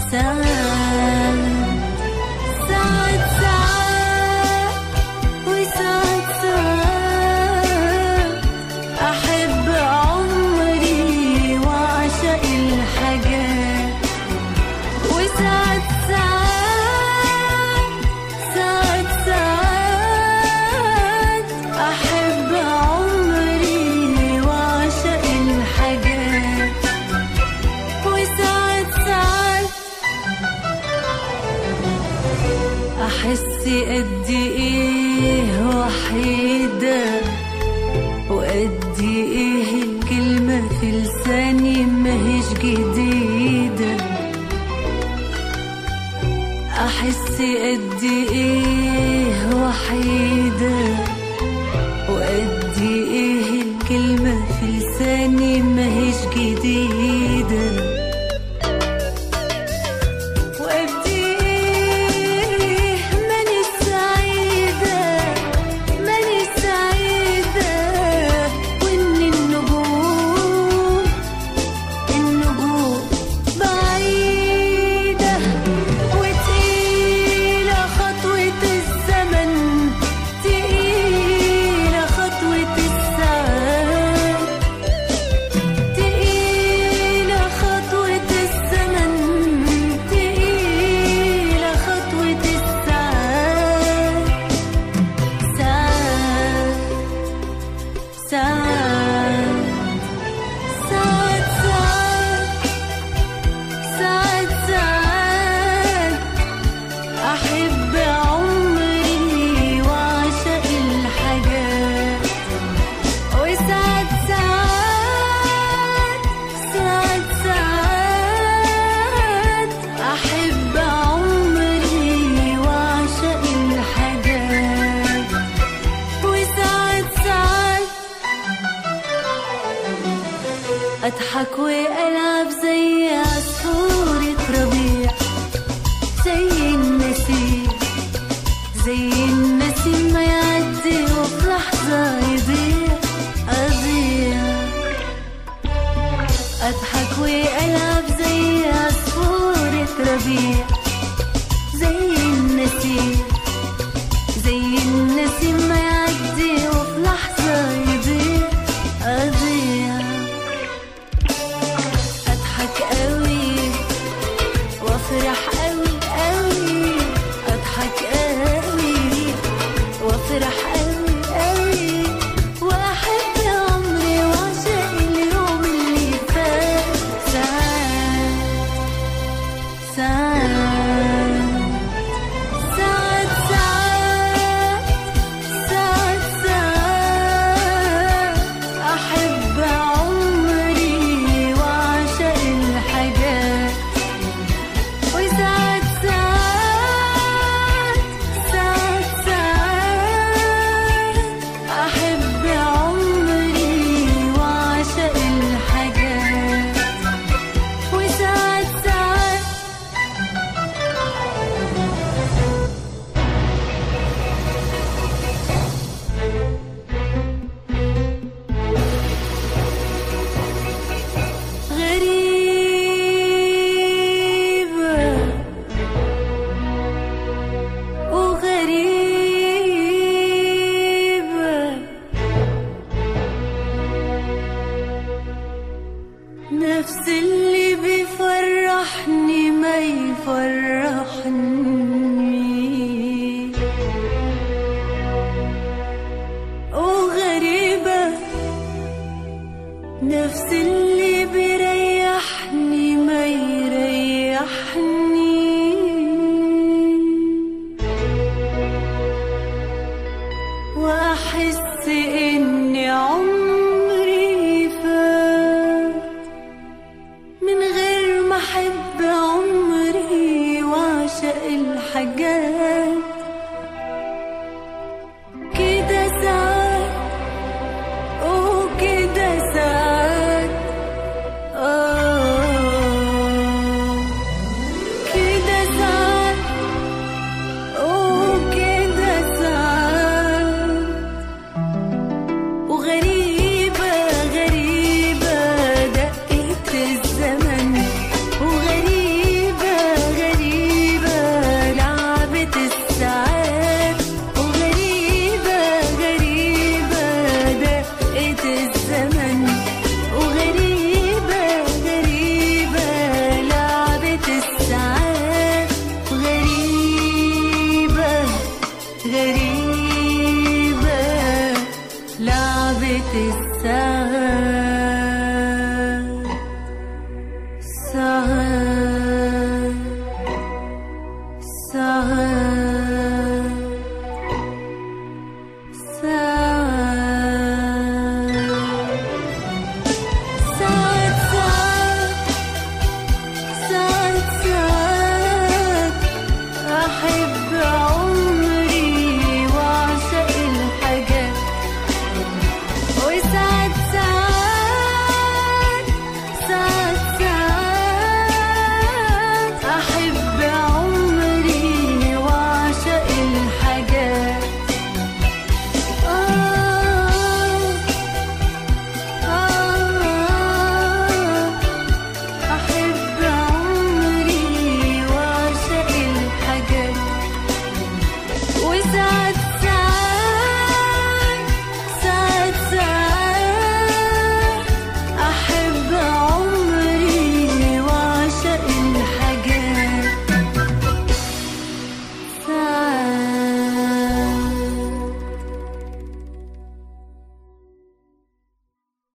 ساعات ساعات ساعات وساعات ساعات أحب عمري وأعشق الحاجات، وساعات ساعات ساعات ساعات أحب عمري وأعشق الحاجات، وساعات ساعات أحس قد إيه وحيدة، وقد إيه الكلمة في لساني ماهيش جديدة. أحس قد إيه وحيدة، وقد إيه الكلمة في لساني ماهيش جديدة. وقد إيه ماني سعيدة، ماني سعيدة، وإن النجوم بعيدة، وتقيلة خطوة الزمن، تقيلة خطوة الساعات، تقيلة خطوة الزمن، تقيلة خطوة الساعات. ساعات ساعات ساعات ساعات ساعات أحب عمري وأعشق الحاجات، وساعات ساعات ساعات ساعات أحب عمري وأعشق الحاجات، وساعات ساعات أضحك وألعب زي عصفورة ربيع، زي النسيم، زي النسيم ما يعدي وفي لحظة يضيع، أضيع. أضحك وألعب زي عصفورة ربيع، زي النسيم، زي النسيم ما يعدي وفي لحظة يضيع، أضيع. أضحك قوي وأفرح قوي قوي، أضحك قوي وأفرح قوي قوي، وأحب عمري وأعشق اليوم اللي فات. ساعات ساعات ساعات ساعات ساعات ساعات أحب عمري وأعشق الحاجات، وساعات ساعات ساعات ساعات أحب عمري وأعشق الحاجات، وساعات ساعات غريبة وغريبة، نفس اللي بيفرحني ما يفرحني، وغريبة نفس اللي بيريحني ما يريحني.